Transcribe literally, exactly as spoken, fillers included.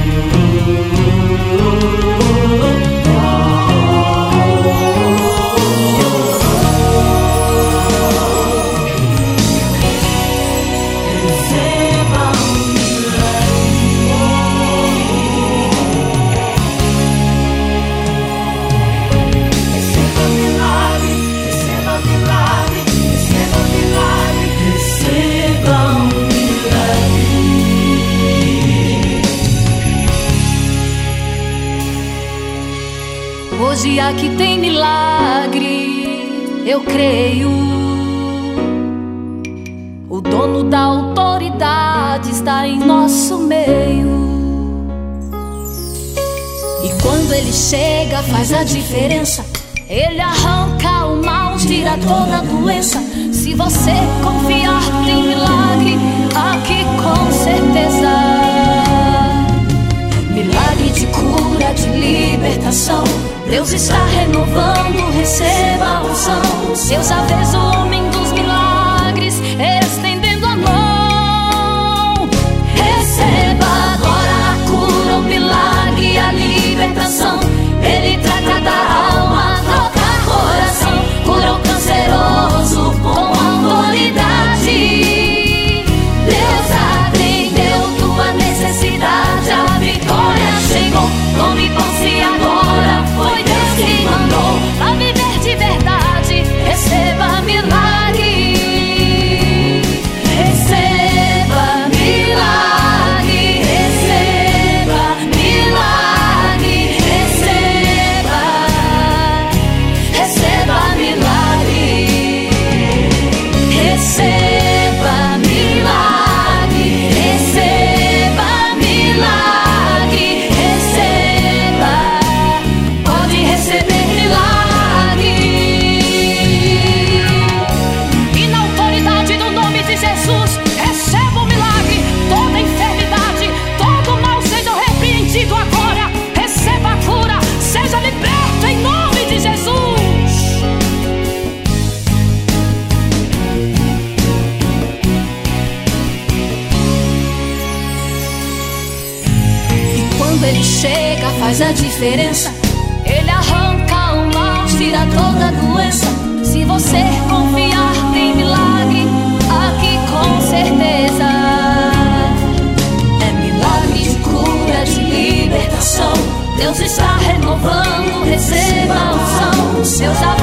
Hoje aqui tem milagre, eu creio. O dono da autoridade está em nosso meio. E quando ele chega faz a diferença. Ele arranca o mal, tira toda a doença. Se você confiar tem milagre aqui com certeza. Milagre de cura, de libertação. Deus está renovando, receba a unção. Deus já fez o homem dos milagres, estendendo a mão. Receba agora a cura, o milagre, a libertação. Ele trata da alma, toca coração. Cura o canceroso com autoridade. Deus atendeu tua necessidade, a vitória chegou. Tome posse agora, foi Deus que mandou. Pra viver de verdade, receba milagre. Receba milagre, receba milagre, receba, receba milagre, receba milagre, receba milagre, receba, pode receber milagre. E na autoridade do nome de Jesus, receba o milagre. Toda enfermidade, todo mal seja repreendido agora. Receba a cura, seja liberto em nome de Jesus. E quando ele chega faz a diferença. Ele arranca o mal, tira toda a doença. Se você confiar tem milagre aqui com certeza. É milagre de cura, de libertação. Deus está renovando, receba a unção. Deus